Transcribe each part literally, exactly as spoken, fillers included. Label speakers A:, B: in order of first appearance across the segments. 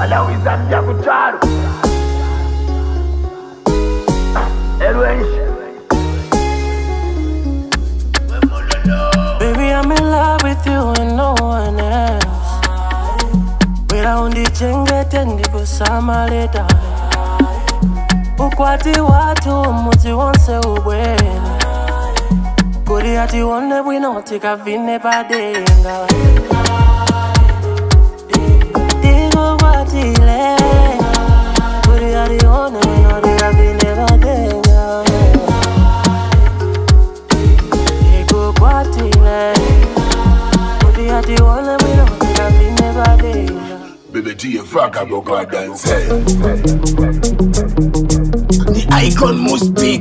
A: Alawiza mja kucharu Elwenshi
B: Baby, I'm in love with you and no one else. Wila undi chenge tendi kusama leta Ukwati watu muti wonse ubwene Kuri hati wone wino tika vine padenga Digo watile Kuri hati wone wino tika vine padenga Digo watile Kuri hati wone wino tika vine padenga
C: Baby G, you fuck up your goddamn say.
D: The icon must speak.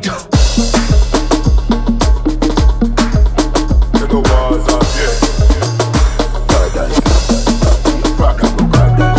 C: To the walls up, yeah. Goddamn say. You fuck up your goddamn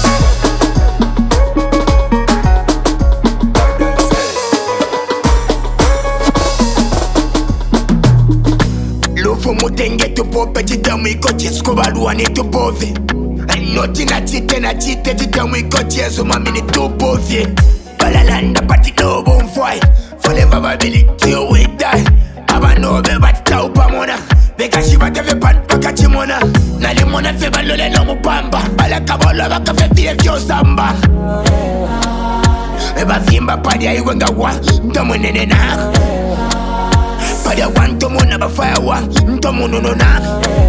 C: say.
D: Lufo mutenge tupope chitamu iko chiskubaluwa ni tupovi. Noti na chite na chite chitamu iko chezo mami ni tupovi. Balalanda pati lobo mfwai. Forever babili till we die. Abanobe batita upamona. Beka shibate ve pan paka chimona. Nalimona fe balole no mupamba. Balakabolo baka fe fie kyo samba. Eba fimba padi ya iwenga wa. Ntomu nene na padi ya wa ntomu na bafaya wa. Ntomu nono na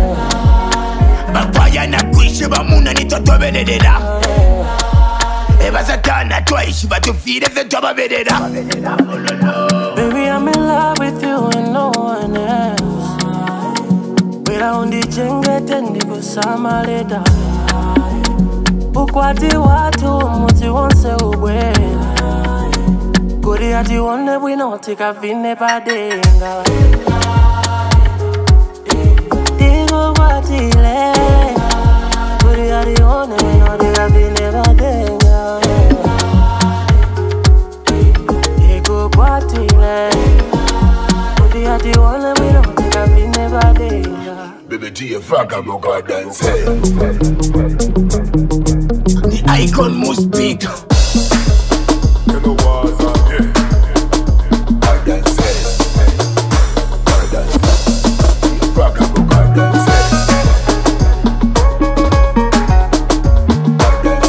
D: bafaya na kuishi bamuna ni toto bedededa. Eba satana twaishi batufire fe toba bededa.
B: Baby, I'm in love with you and no one else. Wila undi chenge tendi kusama leta Ukwati watu muti wonse ubwene Kuri hati wone wino tika vine padenga Digo watile Kuri hati wone wino tika vine padenga Digo watile Kuri hati wone wino tika vine padenga
C: Baby G, you fuck up your goddamn say.
D: The icon must speak.
C: To the walls up, yeah. Goddamn say. Goddamn say. You fuck up your goddamn say. Goddamn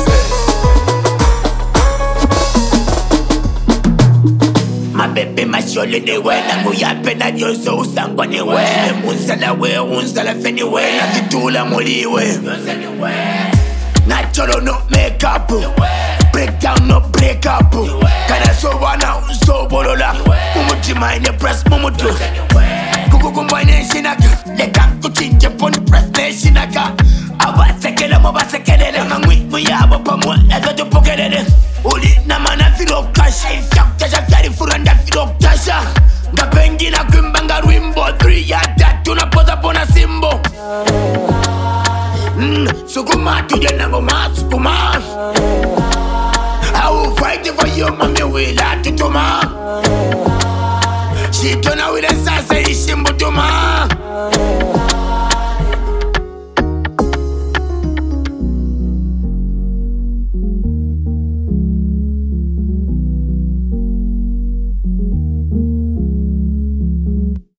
C: say.
D: My baby, my shole ni we na muyape na yoso usangwa ni we. Unsala we, unsala feni we. Na kitula muli we. Natural no make up. Break down no break up. Kana so wana unso bolola. Mumutima ine press mumutu. Kuku kumbaine shinaka. Leka kuchinje poni press ne shinaka. Abasekele mo basekele. Mangwi muyabo pamwa eka tupokelele. Uli na mana filo kasha. Fyaktasha fyari furanda filo kasha. Ngapengi na kumbanga wimbo. Three ya tatu na poza pona simbo. Mm, sukuma tuje na ngoma sukuma. I will fight for you, mommy. We like to toma. She turn out with a sassy shimbo.